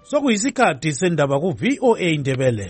Sokuyisikhathi sendaba ku VOA Indebele.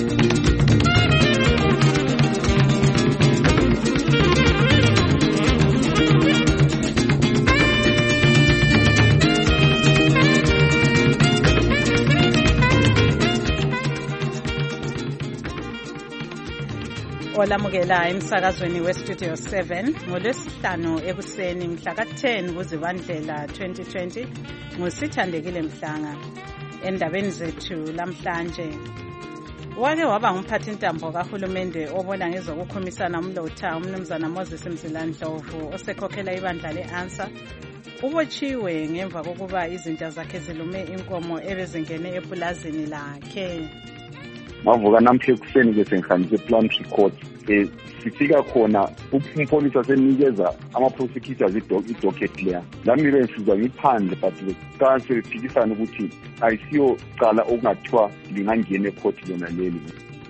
Olamukela emsakazweni weStudio 7 ngolwesihlanu ekuseni mhla ka-10 kuZibandlela 2020 ngusithandekile Mhlanga. Endabeni zethu lamhlanje, wake waba ngumphathintambo kahulumende obona ngezokukhumisana umlotha umnumzana Moses Mzilandlovu osekhokhela ibandla le-ANSA ubotshiwe ngemva kokuba izinja zakhe zilume inkomo ebezingene epulazini lakhe. Mavuka namhla ekuseni ke sengihambise Plumtree Court sifika khona umpolisi asenikeza ama-prosecutors i-docket leya lami bensizwa ngiphandle but beqanse bephikisana ukuthi ayisiyo cala okungathiwa lingangena ecourt lona leli.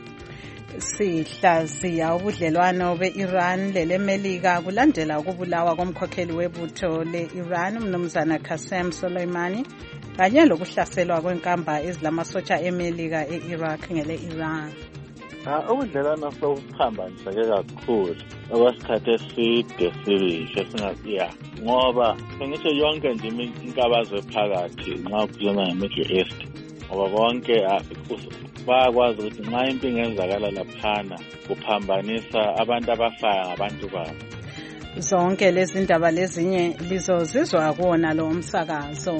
Sihlaziya ubudlelwano be-Iran lelemelika kulandela ukubulawa komkhokheli webutho le-Iran umnumzana Qasem Soleimani kanye lokuhlaselwa kwenkamba ezilamasotsha emelika e-Iraq ngele-Iran. Ubudlelwano sobuhambaniseke kakhulu okwesikhathi eside sirisho singasiya ngoba sengisho yonke nje inkabazo ephakathi nxa kukhuluma nge-Middle East ngoba bonke bayakwazi ukuthi nxa into ingenzakala laphana kuphambanisa abantu abafaya ngabantu babo. Zonke lezi ndaba lezinye lizozizwa kuwona lo umsakazo.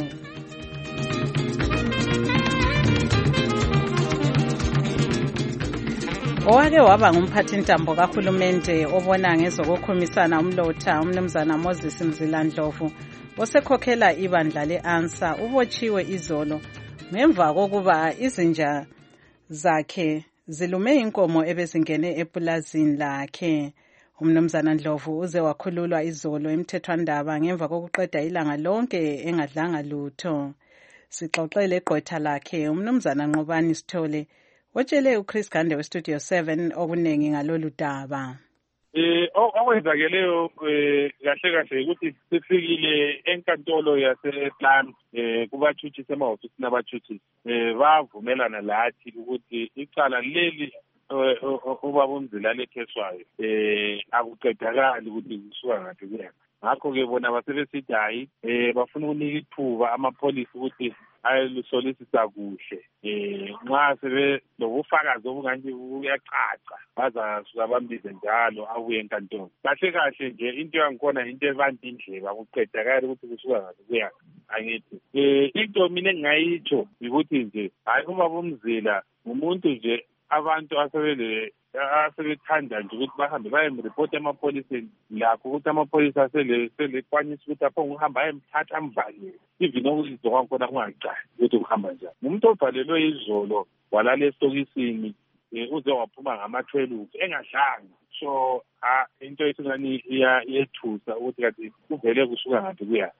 Owake waba ngumphathintambo kahulumende obona ngezokukhumisana umlotha umnumzana Moses Mzilandlovu osekhokhela ibandla le-ANSA ubotshiwe izolo ngemva kokuba izinja zakhe zilume inkomo ebezingene epulazini lakhe. Umnumzana Ndlovu uze wakhululwa izolo emthethwandaba ngemva kokuqeda ilanga lonke engadlanga lutho. Sixoxele igqwetha lakhe umnumzana Nqobani Sithole watshele uChris Gande weStudio 7 okunengi ngalolu daba. Okwenzakeleyo kahle ukuthi sifikile enkantolo yasePlan kubathuthisi emahofisini abathuthisi bavumelana lathi ukuthi icala leli ubaba uMzila lekheswayo akuqedakali ukuthi kusuka ngathi kuyena. Ngakho-ke bona basebesithi hayi bafuna ukunika ithuba amapholisi ukuthi ayelusolisisa kuhle nxa sebelobufakazi obunganje buyacaca bazasuka bambize njalo abuye enkantolo. Kahle nje into yangikhona into evanda indlebe akuqedakali ukuthi kusuka ngathi kuyena angithi into mina engingayitsho ukuthi nje hayi ubaba uMzila umuntu nje abantu asebethanda nje ukuthi bahambe bayemripota emapholiseni lakho ukuthi amapholisa selekwanisa ukuthi apho ngihamba ayemthatha amvalele even okuzizwa kwangikhona kungaqali ukuthi kuhamba njani. Umuntu ovalelwe izolo walala esitokisini uze waphuma ngama-12 engadlanga. So into esingani iyethusa ukuthi kathi kuvele kusuka ngathi kuya.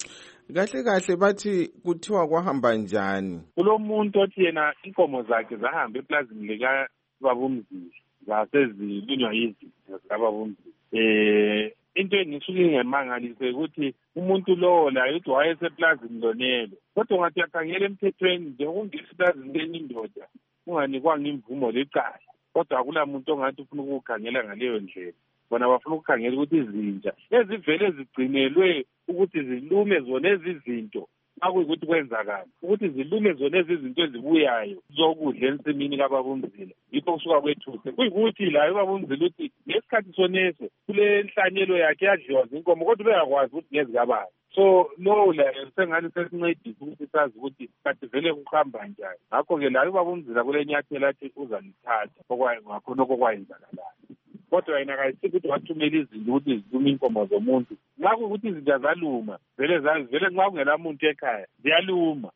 Kahle bathi kuthiwa kwahamba njani? Kulo muntu othi yena inkomo zakhe zahamba eplazini lika baba uMzila zasezilunywa yizinja zikababa uMzila. Into engisuke ngemangalise ukuthi umuntu lowo la uthi wayeseplazini lonelo kodwa ngathi yakhangela emthethweni nje ukungisa eplazini lenye indoda unganikwanga imvumo lecala kodwa akula muntu ongathi ufuna ukukhangela ngaleyo ndlela. Bona bafuna ukukhangela ukuthi izinja ezivele zigcinelwe ukuthi zilume zona ezizinto akuyikuthi kwenzakala ukuthi zilume zona ezizinto ezibuyayo zokudla ensimini kababa uMzila yikho kusuka kwethuse kuyikuthi la ubaba uMzila uthi ngesikhathi soneso kule nhlanyelo yakhe yadliwa zinkomo kodwa beyakwazi ukuthi ngezikabani. So no la sengani sesincedisa ukuthi sazi ukuthi kathi vele kuhamba njani. Ngakho-ke la ubaba uMzila kule nyathela athi uzalithatha ngakhona okwenzakalayo. Kodwa yena kayisithi ukuthi wathumela izinto ukuthi zilume inkomo zomuntu. Nxa kuyukuthi izinja zaluma vele nxa kungela muntu ekhaya ziyaluma.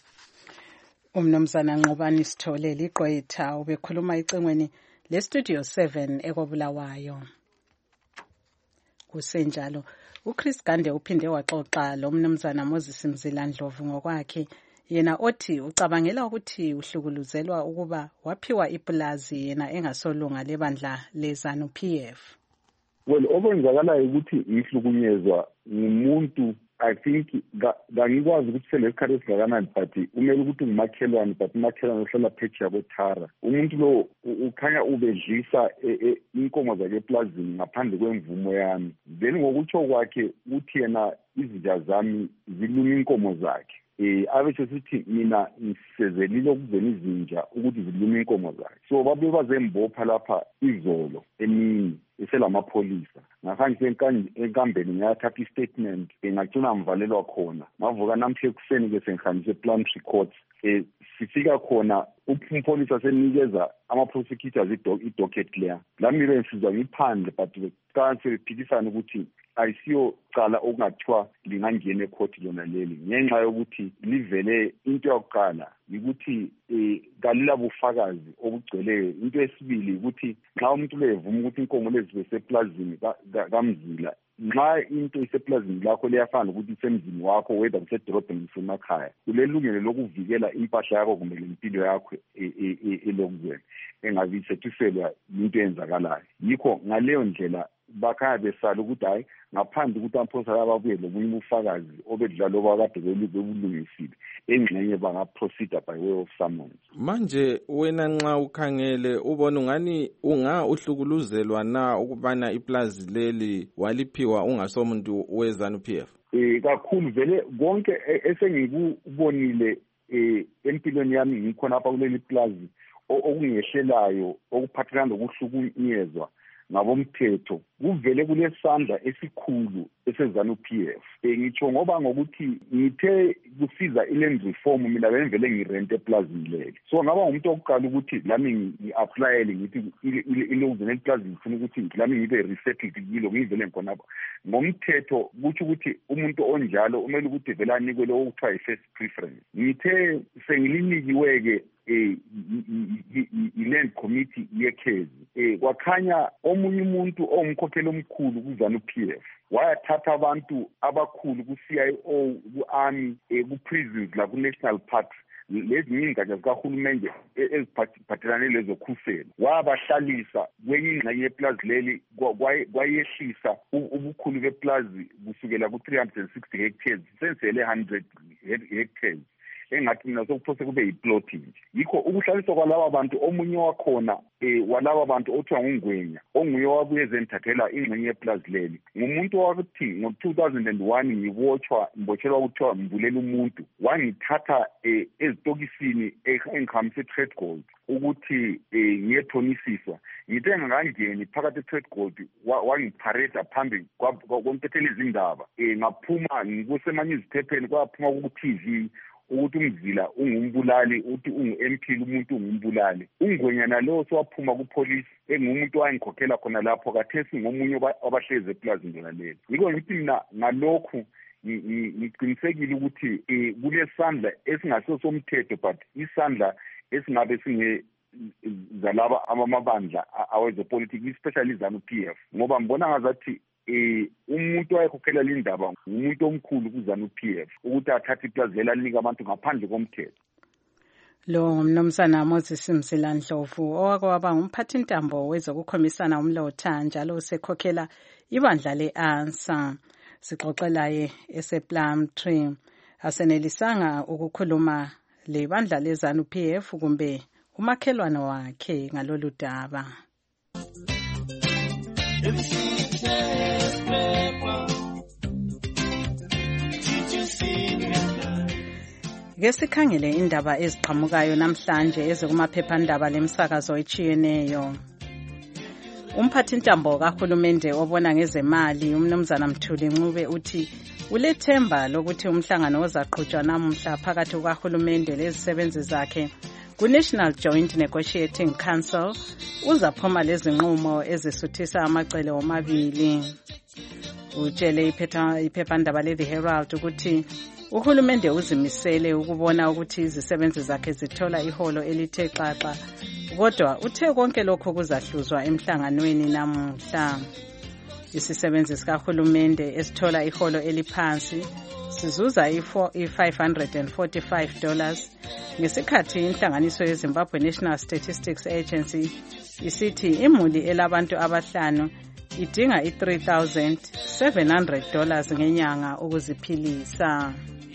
Umnumzana Nqobani Sithole ligqwetha ubekhuluma icingweni leStudio 7 ekobulawayo. Kusenjalo uChris Gande uphinde waxoxa lo mnumzana Moses Mzilandlovu ngokwakhe yena othi ucabangela ukuthi uhlukuluzelwa ukuba waphiwa ipulazi yena engasolunga lebandla leZANU-PF. Well, okwenzakalayo ukuthi ngihlukunyezwa ngumuntu I think ngangikwazi ukuthi selesikhathi esingakanani but umele ukuthi ngumakhelwane but umakhelwane ohlala phetsheya kweThara. Umuntu lo ukhanya ubedlisa inkomo zakhe eplazini ngaphandle kwemvumo yami. Then ngokutsho kwakhe uthi yena izinja zami ziluma inkomo zakhe. Abesho sithi mina ngisezelile ukuzena izinja ukuthi ziluma inkomo zakhe. So babe bazembopha lapha izolo emini eselamapholisa. Ngahanje enkambeni ngiyathatha istatement ngacina mvalelwa khona. Ngavuka namhla ekuseni ke sengihambise ePlumtree Court. Sifika khona umpholisa senikeza ama-prosecutors i-docket clear. Lami bensizwa ngiphandle but kanti bephikisana ukuthi ayisiyo cala okungathiwa lingangena ecourt lona leli ngenxa yokuthi livele into yokuqala ukuthi kalila bufakazi obugcweleyo. Into yesibili ukuthi nxa umuntu levuma ukuthi inkomo lezi beseplazini kamzila nxa into iseplazini lakho liyafana ukuthi isemzini wakho whether kusedorobheni kusemakhaya kulelungelo lokuvikela impahla yakho kumbe lempilo yakho elokuzweni engabe isethuselwa into eyenzakalayo. Yikho ngaleyo ndlela bakhaya besala ukuthi hayi ngaphandle ukuthi amphosa ababuye lomunye ubufakazi obedlalo bakade bebulungisile engxenye bangaproceed by way of summons. Manje wena nxa ukhangele ubona ungani uhlukuluzelwa na ukubana iplazi leli waliphiwa ungasomuntu weZANU-PF? Kakhulu vele konke esengikubonile empilweni yami ngikhona apha kuleli plazi okungehlelayo okuphathelana nokuhlukunyezwa ngabomthetho kuvele kulesandla esikhulu eseZANU-PF. Ngitsho ngoba ngokuthi ngithe kusiza iland reform mina bengivele ngirente eplazini leli. So ngaba ngumuntu okuqala ukuthi lami ngi-applyele ngithi ilokuzena eplazini ngifuna ukuthi lami ngibe resettled kilo ngivele ngikhona apha. Ngomthetho kuthi ukuthi umuntu onjalo umele ukuthi vele anikwe lo okuthiwa yi-first preference. Ngithe sengilinikiwe-ke i-land committee yekhezi. Kwakhanya omunye umuntu ongumkhokheli omkhulu kuZANU-PF wayathatha abantu abakhulu ku-CIO, ku-Army, ku-prisons la ku-National Parks lezi ingatsha zikahulumende eziphathelane lezokhuselo wabahlalisa kwenye ingxenye yeplazi leli kwayehlisa ubukhulu beplazi kusukela ku-360 hectares sensele 100 hectares engathi mina sokuphose kube yiplotting. Yikho ukuhlaliswa kwalaba bantu omunye wakhona walaba bantu othiwa nguNgwenya onguye wabuye zenthathela ingxenye yeplazi leli ngumuntu wakuthi ngo-2001 ngibotshelwa ukuthiwa mbulela umuntu wangithatha ezitokisini engihambise trade gold ukuthi ngiyethonisiswa ngithe ngangangeni phakathi trade gold wangiphareda phambi kompetheli izindaba ngaphuma ngikusemanye iziphepheni kwaphuma ku-TV ukuthi umzila ungumbulali uthi ungu-MP umuntu ungumbulali. Ungwenyana lo sowaphuma kupolice engumuntu wayengikhokhela khona lapho kathesi ngomunye wabahlezi eplazini lona leli. Yiko ngithi mina ngalokhu ngiqinisekile ukuthi kulesandla esingaso somthetho but isandla esingabe zalaba amabandla awezepolitiki especially ZANU-PF ngoba ngibona ngazathi umuntu wayekhokhela lindaba umuntu omkhulu kuZANU-PF ukuthi athathe iplazi lelinika abantu ngaphandle komthetho. Lo ngumnumzana Moses Mzilandlovu owakwaba ngumphathintambo wezokukhomisana umlotha njalo usekhokhela ibandla le-ANSA. Sixoxelaye esePlumtree asenelisanga ukukhuluma lebandla leZANU-PF kumbe umakhelwane wakhe ngalolu daba. Ngesikhangele indaba eziqhamukayo namhlanje ezikumaphephandaba lemsakazo etshiyeneyo. Umphathintambo kahulumende obona ngezemali umnumzana Mthuli Ncube uthi ulethemba lokuthi umhlangano ozaqhutshwa namuhla phakathi kukahulumende lezisebenzi zakhe ku-National Joint Negotiating Council uzaphuma lezinqumo ezisuthisa amacele omabili. Utshele iphephandaba le-The Herald ukuthi uhulumende uzimisele ukubona ukuthi izisebenzi zakhe zithola iholo elithe xaxa, kodwa uthe konke lokho kuzahluzwa emhlanganweni namuhla. Isisebenzi sikahulumende esithola iholo eliphansi sizuza $545 ngesikhathi inhlanganiso yeZimbabwe National Statistics Agency isithi imuli elabantu abahlanu idinga $3,700 ngenyanga ukuziphilisa.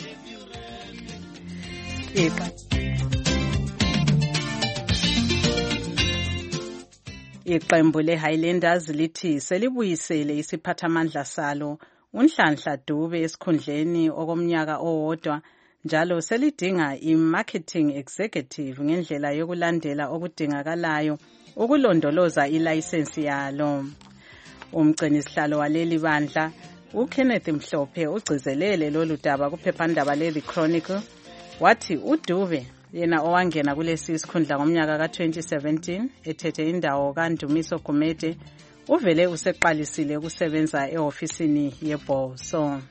Iqembu le-Highlanders lithi selibuyisele isiphathamandla salo uNhlanhla Dube esikhundleni okomnyaka owodwa, njalo selidinga i-marketing executive ngendlela yokulandela okudingakalayo ukulondoloza ilayisensi yalo. Umgcinisihlalo waleli bandla uKenneth Mhlophe ugcizelele lolu daba kuphephandaba le-The Chronicle, wathi uDube yena owangena kulesi isikhundla ngomnyaka ka-2017 ethethe indawo kaNdumiso Gumede uvele useqalisile ukusebenza ehofisini yebhoso.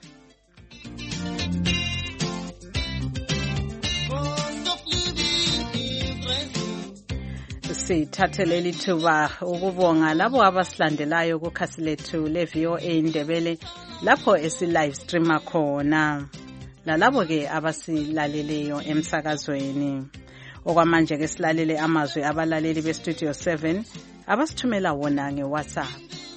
Sithathe leli thuba ukubonga labo abasilandelayo kukhasi lethu le-VOA Indebele lapho esi-live streama khona, lalabo ke abasilaleleyo emsakazweni. Okwamanje ke silalele amazwi abalaleli beStudio 7 abasithumela wona ngeWhatsApp.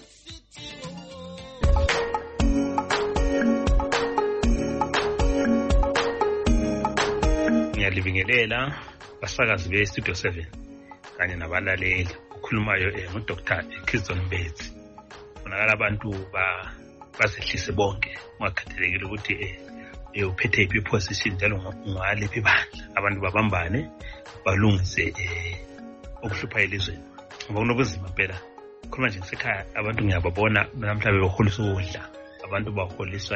Ngiyalibingelela basakazi beStudio 7 kanye nabalaleli. Ukhulumayo nguDr. Kizon Mbetsi. Bonakala abantu basehlise bonke ungakhathalekile ukuthi uphethe iphi position njalo ungaliphi bandla. Abantu babambane balungise ukuhlupha elizweni. Ngoba kunobuzima phela. Khona nje ngisekhaya abantu ngiyababona namhlanje beholisa ukudla. Abantu baholiswa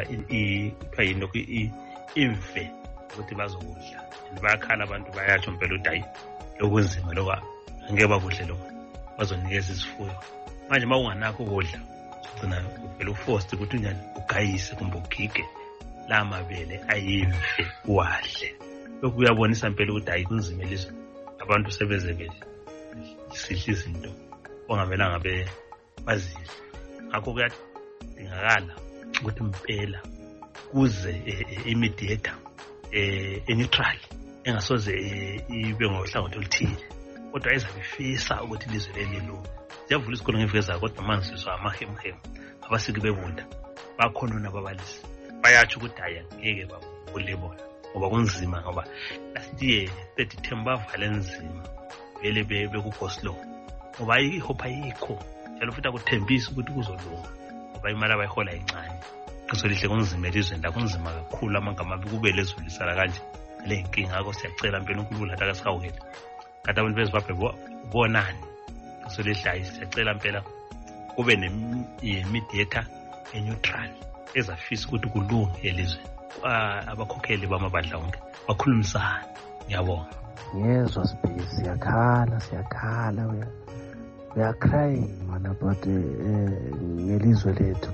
imve ukuthi bazokudla. Bayakhala abantu bayatsho impela udayi lokunzima lokho ngeke bakudle lokho. Bazonikeza izifuyo. Manje mawunganakho ukudla ugcina uvela uforced ukuthi unyani ugayise kumbe ugige la mabele ayimve uwadle. Lokhu kuyabonisa impela ukuthi hayi kunzima elizweni. Abantu sebezebele sidla izinto ongamelanga bazidle. Ngakho kuyadingakala ukuthi impela kuze imediator neutral engasoze ibe ngohlangothi oluthile, kodwa ezabifisa ukuthi ilizwe lelilunga. Siyavula isikole ngeveza kodwa manje sizwa amahemhem abasiki bebunda bakhona nababalisi bayatsho ukuthi hayi ngeke babule bona ngoba kunzima, ngoba last year 30 December vale nzima vele bekugoslo ngoba ihope ayikho, njalo futhi akuthembisa ukuthi kuzolunga ngoba imali abayihola incane. Qiso lihle kunzima elizweni la, kunzima kakhulu amagama kube lezulisala kanje le nkinga. Ngakho siyacela impela uNkulunkulu lathi akasihawukele kade abantu beZimbabwe bonani. Qiso lihle siyacela impela kube ne-mediator neutral ezafisa ukuthi kulunge elizweni. Abakhokheli bamabandla onke bakhulumisana. Ngiyabonga. Yezwa Sibheki, siyakhala we are crying man about ngelizwe lethu.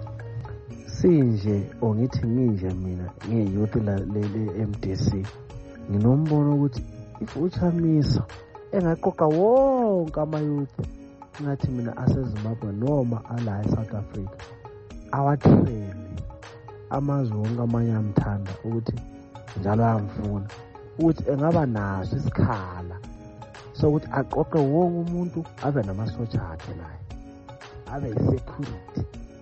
Sinje ongithi nginje mina ngiyouth le MDC nginombono ukuthi if uChamisa engaqoqa wonke amayouth ngathi mina aseZimbabwe noma ala eSouth Africa awatrain amazwe wonke amanye amthanda ukuthi njalo ayamfuna ukuthi engaba naso isikhala sokuthi aqoqe wonke umuntu abe namasotsha akhe naye abe security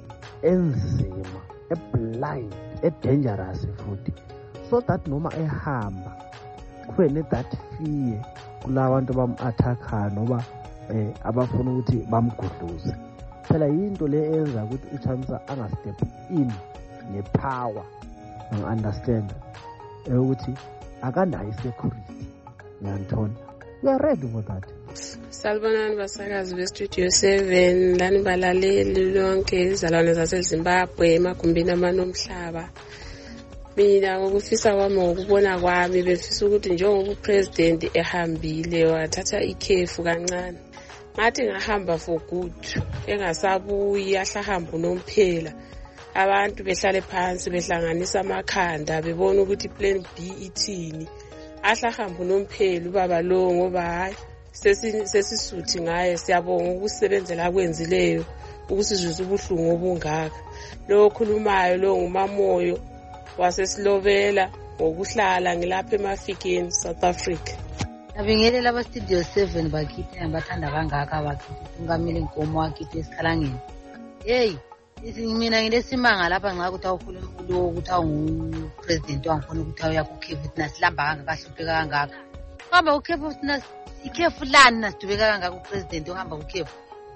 enzima blind dangerous futhi, so that noma ehamba kube ne-that fear kulabantu bam-attacker noba abafuna ukuthi bamgudluze. Phela yinto le enza ukuthi uChamisa angastep in nepower, ngi-understand ukuthi akanayo isecurity. Ngiyantona, we are ready for that. Salibonani basakazi beStudio 7, lani balaleli lonke izalwane zaseZimbabwe emagumbini amanomhlaba. Mina ngokufisa kwami ngokubona kwami befisa ukuthi njengoba upresident ehambile wathatha ikhefu kancane, ngathi ngahamba for good, engasabuyi ahlahamba unomphela. Abantu behlale phansi behlanganisa amakhanda bebona ukuthi plan B ithini. Ahlahamba unomphela ubaba lo ngoba hayi sesisuthi ngaye. Siyabonga ukusebenzela kwenzileyo ukusizwisa ubuhlungu obungaka. Lo khulumayo lo ngumamoyo wasesilobela ngokuhlala ngilapha eMafikeni South Africa. Abingelela abaStudio 7 bakithi abathanda kangaka bakithi ungamile inkomo wakithi esikhalangeni. hey mina nginesimanga lapha nxa ukuthi awukhuluma ukuthi awungu-president wangikhona ukuthi awuya kukhefu ukuthi nasilamba kangaka ahlupheka kangaka uhamba kukhefu ukuthi ikhefu lani nasidubeka kangaka upresident ohamba kukhefu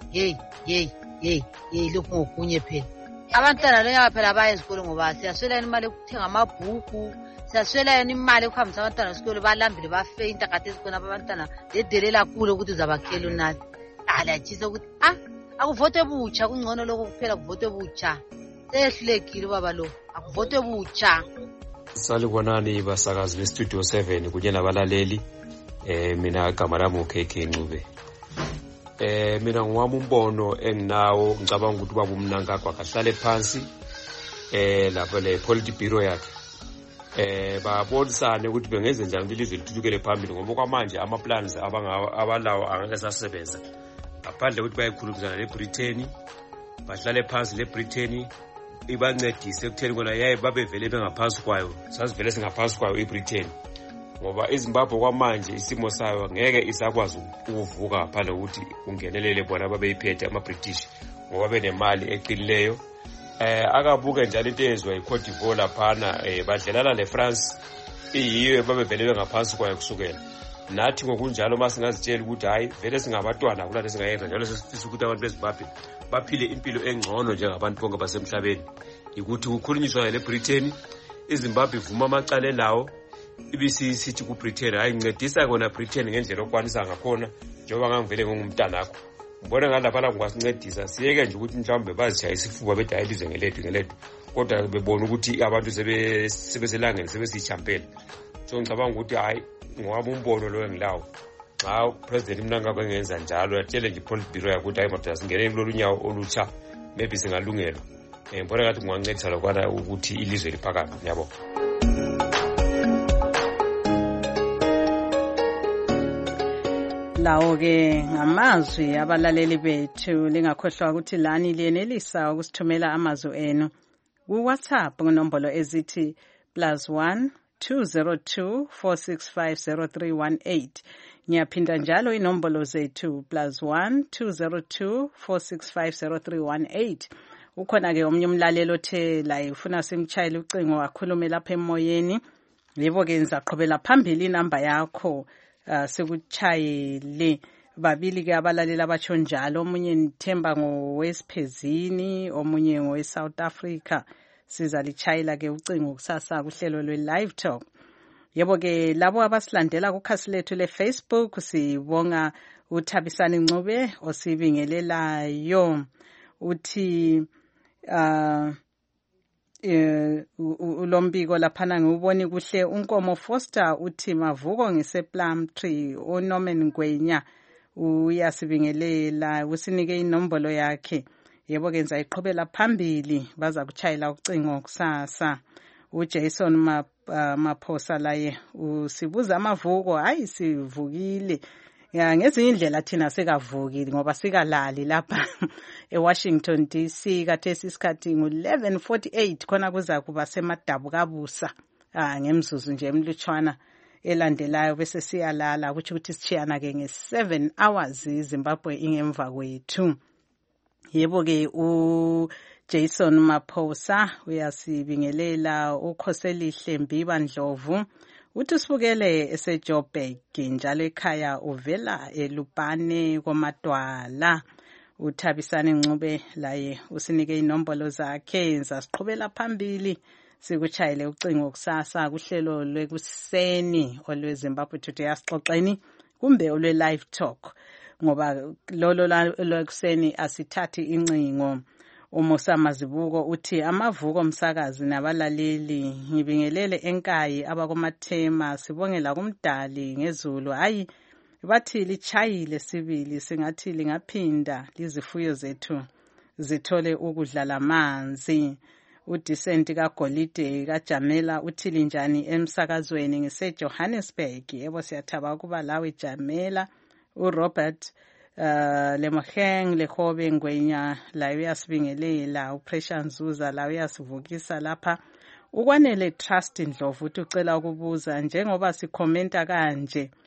yeyi lokhu ngokunye phela abantwana lenyaba phela baya ezikolo ngoba siyaswela yena imali yokuthenga amabhuku siyaswela yena imali yokuhambisa abantwana esikolo balambile bafeyinta kade ezikhona abantwana ledelela kulo ukuthi uzabakhela unasi aliyatshisa ukuthi akuvotwe butsha kungcono lokho kuphela kuvotwe butsha seyehlulekile ubaba lo akuvotwe butsha. Salibonani basakazi bestudio 7 kunye nabalaleli mina igama lami uKK Ncube. Mina ngwami umbono enginawo ngicabanga ukuthi ubaba uMnangagwa akahlale phansi lapho le polity bureau yakhe babonisane ukuthi bengenze njani ukuthi ilizwe lithuthukele phambili ngoba kwamanje ama plans abalawo angeke sasebenza ngaphandle ukuthi bayikhulumizana neBritain bahlale phansi leBritain ibancedise ekutheni kona yaye babevele bengaphansi kwayo sasivele singaphansi kwayo iBritain ngoba iZimbabwe kwamanje isimo sayo ngeke isakwazi ukuvuka ngaphandle ukuthi ungenelele bona babeyiphethe ama-British ngoba benemali eqinileyo. Akabuke njalo into eyenzwa yiCote d'Ivoire laphana badlelana neFrance iyiyo babevele bengaphansi kwayo kusukela nathi ngokunjalo masingazitshela ukuthi hayi vele singabatwana kulana singayenza njalo sesifisa ukuthi abantu beZimbabwe baphile impilo engcono njengabantu bonke basemhlabeni ukuthi kukhulunyiswa leBritain iZimbabwe ivuma amacala lawo ibisithi kuBritain hayi ngincedisa kona Britain ngendlela okwanisa ngakhona njengoba ngangivele ngumntanakho ngibona ngalapha la ngwasincedisa siyeke nje ukuthi mhlawumbe bazishayisa ifuba bethi ayilize ngelethu kodwa bebona ukuthi abantu sebeselangeni sebesichampela so ngicabanga ukuthi hayi ngoba umbono lo engilawo xa upresident Mnangagwa engenza njalo yatshele nje polity bureau yakuthi hayi madoda singene kulolu nyawo olutsha maybe singalungelwa ngibona ngathi kungancedisa lokwana ukuthi ilizwe liphakame yabo. Lawo-ke ngamazwi abalaleli bethu lingakhohlwa ukuthi lani liyenelisa ukusithumela amazwi enu ku-WhatsApp kunombolo ezithi +1 202 465 ngiyaphinda njalo inombolo zethu +1 202 465 0318. Ukhona-ke omnye umlaleli othe la ufuna simtshayele ucingo akhulume lapha emoyeni. Yebo-ke ngizaqhubela phambili inamba yakho sekuchayele babili-ke abalaleli abatsho njalo omunye nithemba ngowesiphezini omunye ngowe-South Africa sizalitshayela-ke ucingo kusasa kuhlelo lwe-Live Talk. Yebo-ke labo abasilandela kukhasi lethu le-Facebook sibonga uThabisani Ncube osibingelelayo uthi ulombiko laphana ngiwuboni kuhle uNkomo Foster uthi mavuko ngisePlumtree uNorman Ngwenya uyasibingelela usinike inombolo yakhe. Yebo-ke ngizayiqhubela phambili baza kuchayela ucingo kusasa. uJason Maphosa laye usibuza amavuko hayi sivukile ngezinye indlela thina sikavuki ngoba sikalali lapha eWashington DC kathesi isikhathi ngo-11:48 khona kuza kuba semadabu kabusa ngemzuzu nje emlutshwana elandelayo bese siyalala ukuthi sishiyana-ke nge-7 hours iZimbabwe ingemva kwethu. Yebo-ke uJason Maphosa uyasibingelela uKhoselihle Mbiba Ndlovu uthi sibukele eseJoburg njalo ekhaya uvela eLupane koMadwala. uThabisani Ncube laye usinike inombolo zakhe zasiqhubela phambili sikuchayele ucingo kusasa kuhlelo lwekuseni olweZimbabwe Today asixoxeni kumbe olwe-Live Talk ngoba lolo lwekuseni asithathi incingo. Umusa Mazibuko uthi amavuko omsakazi nabalaleli ngibingelele enkayi abakomathema sibongela kumdali ngezulu hayi bathi lichayile sibili singathi lingaphinda lizifuyo zethu zithole ukudlala amanzi. uDecent kaGolide kaJamela uthi linjani emsakazweni ngiseJohannesburg. Yebo siyathaba ukuba lawe Jamela. uRobert Lemoheng Lehobe Ngwenya la uyasibingelela. uPressure Nzuza la uyasivukisa lapha. Ukwanele Trust Ndlovu uthi ucela ukubuza njengoba sikhomenta kanje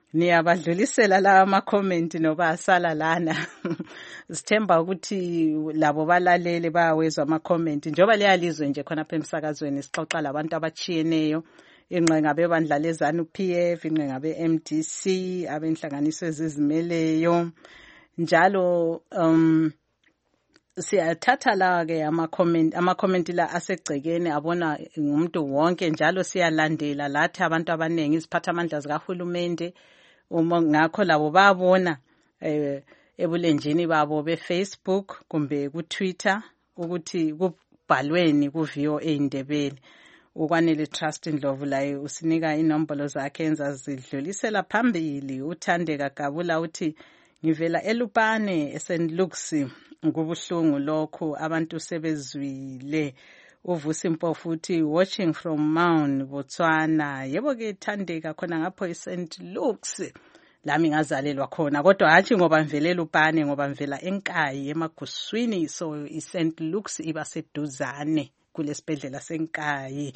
niyabadlulisela lawa ama-comment noba asala lana. Sithemba ukuthi labo balalele bayawezwa ama-comment njengoba liyalizwe nje khonapha emsakazweni sixoxa labantu abachiyeneyo, ingqenga bebandla leZANU-PF, ingqenga be-MDC, abenhlanganiso ezizimeleyo njalo. Siyathatha la-ke ama-comment la asegcekeni abona ngumuntu wonke njalo siyalandela lathi abantu abaningi iziphathamandla zikahulumende ngakho labo babona ebulenjini babo be-Facebook kumbe ku-Twitter ukuthi kubhalweni ku-VOA Indebele. Ukwanele Trust Ndlovu laye usinika inombolo zakhe enzazidlulisela phambili. Uthandeka Gabula uthi ngivela eLupane eSt Luke's, kubuhlungu lokho abantu sebezwile. Uvusi Mpofu uthi watching from Maun, Botswana. Yebo ke Thandeka khona ngapho eSt Luke's lami ngazalelwa khona kodwa hatshi ngoba ngivela eLupane ngoba ngivela eNkayi emaguswini, so iSt Luke's iba seduzane kulesibhedlela seNkayi.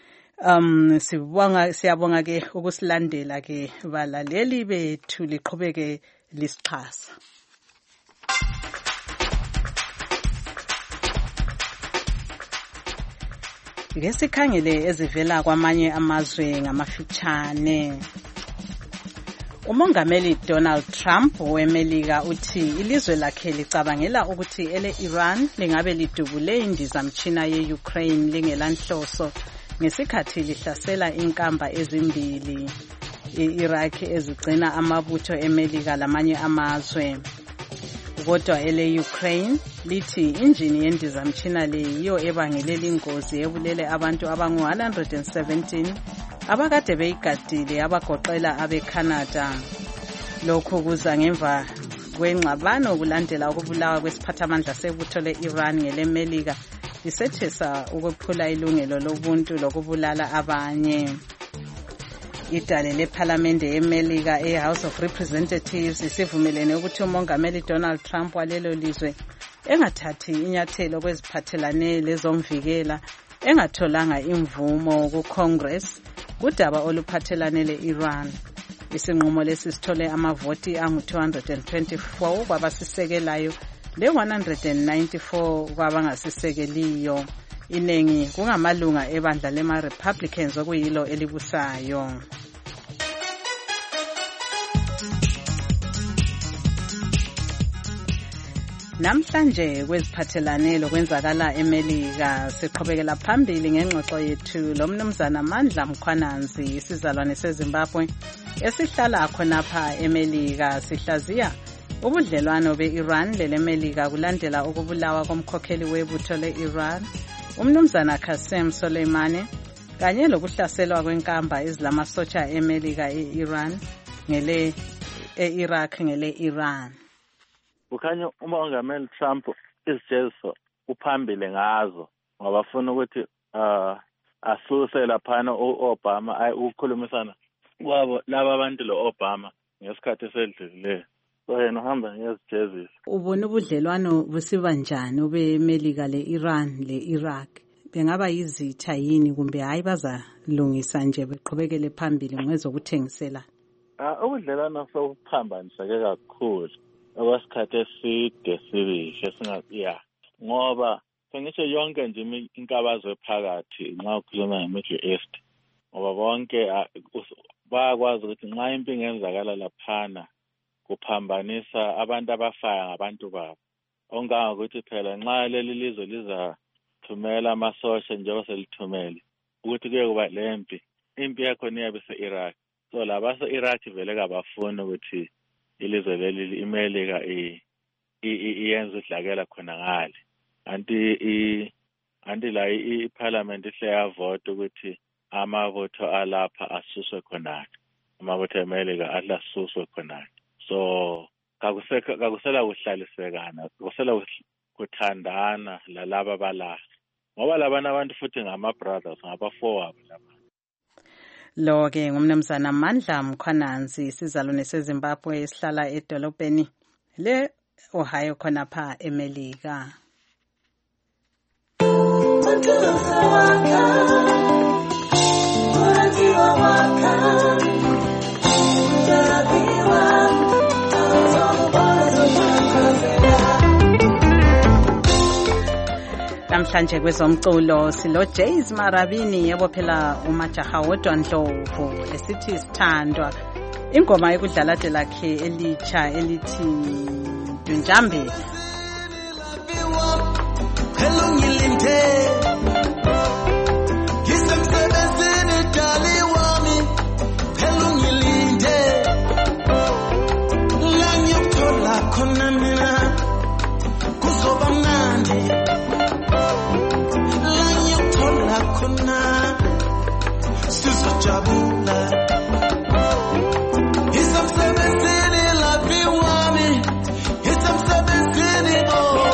Siyabonga ke ukusilandela ke balaleli bethu, liqhubeke lisixhasa. Ngesikhangele ezivela kwamanye amazwe ngamafitshane. Umongameli Donald Trump weMelika uthi ilizwe lakhe licabangela ukuthi ele-Iran lingabe lidubule indizamtshina ye-Ukraine lingelanhloso ngesikhathi lihlasela inkamba ezimbili i-Iraq ezigcina amabutho eMelika lamanye amazwe. Kodwa ele-Ukraine lithi injini yendizamtshina le yiyo ebangelela ingozi ebulele abantu abangu-117 abakade beyigadile abagoqela abe-Canada. Lokhu kuza ngemva kwengxabano kulandela ukubulawa kwesiphathamandla sebutho le-Iran ngelemelika lisethesa ukwephula ilungelo lobuntu lokubulala abanye. Idale lephalamende yeMelika e-House of Representatives isivumelene ukuthi umongameli Donald Trump walelo lizwe engathathi inyathelo kweziphathelane lezomvikela engatholanga imvumo ku-Congress kudaba oluphathelane le-Iran. Isinqumo lesi sithole amavoti angu-224 kwabasisekelayo le-194 kwabangasisekeliyo. Inengi kungamalunga ebandla lema-Republicans okuyilo elibusayo. Namhlanje kweziphathelane lokwenzakala eMelika siqhubekela phambili ngengxoxo yethu lomnumzana Mandla Mkhwananzi, isizalwane seZimbabwe esihlala khonapha eMelika. Sihlaziya ubudlelwano be-Iran lelemelika kulandela ukubulawa komkhokheli webutho le-Iran umnumzana Qasem Soleimani kanye lokuhlaselwa kwenkamba ezilamasotsha eMelika e-Iran e-Iraq ngele-Iran. Kukhanya umongameli Trump izijeziso uphambili ngazo ngoba afuna ukuthi asuse laphana u-Obama ukukhulumisana kwabo laba abantu lo-Obama ngesikhathi esedlulileyo. So yena uhamba ngezijeziso. Ubona ubudlelwano busiba njani obeMelika le-Iran le-Iraq? Bengaba yizitha yini kumbe hayi bazalungisa nje beqhubekele phambili ngezokuthengisela? Ubudlelwano sobuphambaniseke kakhulu okwesikhathi eside sibisho singaziya ngoba sengisho yonke nje inkabazo ephakathi nxa ukhuluma nge-Middle East ngoba bonke bayakwazi ukuthi nxa impingo yenzakala laphana kuphambanisa abantu abafaya ngabantu babo. Ongangokuthi phela nxa leli lizwe lizathumela amasosha njengoba selithumele ukuthi kuye kuba lempi, impi yakhona iyabe se-Iraq. So labase-Iraq vele kabafuni ukuthi ilizwe leli iMelika iyenza udlakela khona ngale. Anti la iParliament ihle yavota ukuthi amavotho alapha asuswe khonake. Amavotho eMelika ahlasuswe khonake. So kakusela kuhlalisekana, kusela kuthandana lalaba balala. Ngoba labana abantu futhi ngama-brothers, ngabafowabo laba. Lo-ke ngumnumzana Mandla Mkhwananzi, isizalwane seZimbabwe esihlala edolobheni le-Ohio khonapha eMelika. Waka, namhlanje kwezomculo silo Jays Marabini yebo phela umajaha wodwa Ndlovu esithi sithandwa ingoma yokudlala lakhe elitsha elithi Njambe Hello ngilinde Ngisemsebenzini dali wami Hello ngilinde La ngiyothola khona mina kuzoba mnandi La ngiyothola khona sizojabula Ngisemsebenzini labi wami Ngisemsebenzini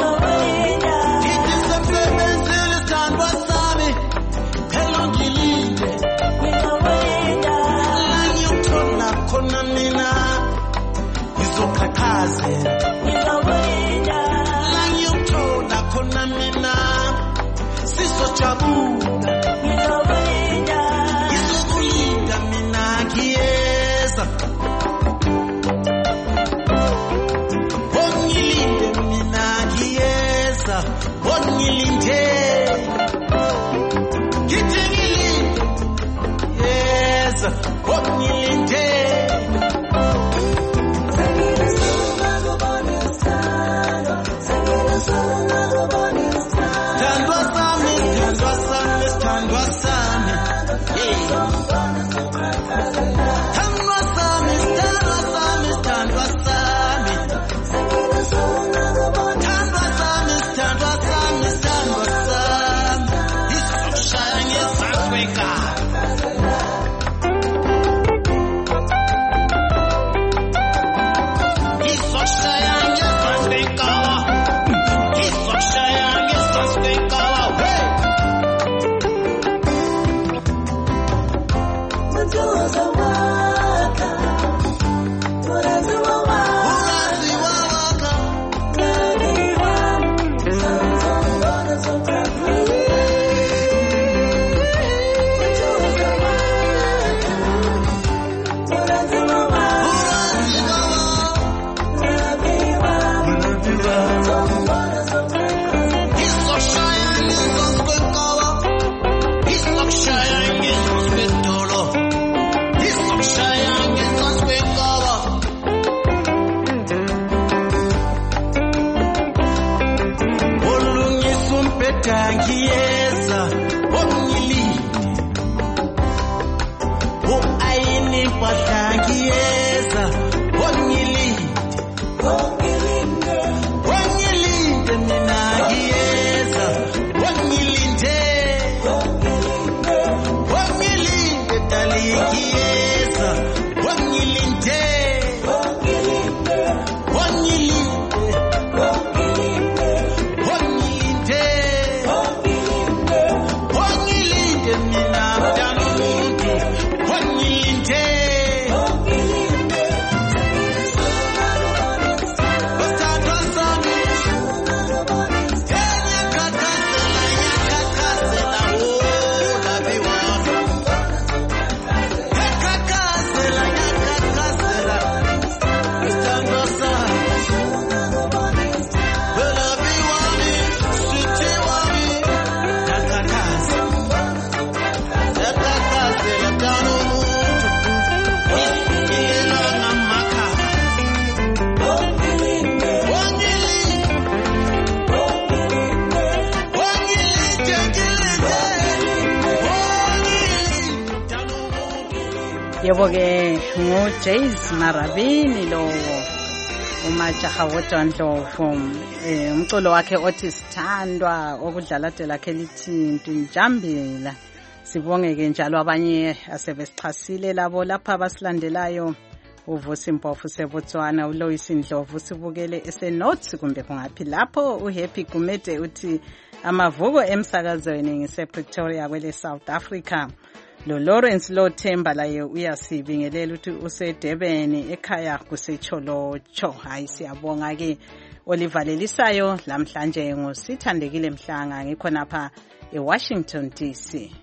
Yebo-ke nguJays Marabini lowo umajaha wodwa Ndlovu umculo wakhe othi sithandwa okudlala lakhe lithi Njambila. Sibonge-ke njalo abanye asebesichasile labo lapha abasilandelayo uVusi Mpofu seBotswana uLois Ndlovu sibukele eseNotes kumbe kungaphi lapho uHappy Gumede uthi amavuko emsakazweni ngisePretoria kwele South Africa. Lo Lawrence Lothemba laye uyasibingelela uthi useDurban ekhaya kusecholocho. Hayi siyabonga ke Oliver Lelisayo lamhlanje ngosithandekile Mhlanga ngikho napha eWashington DC.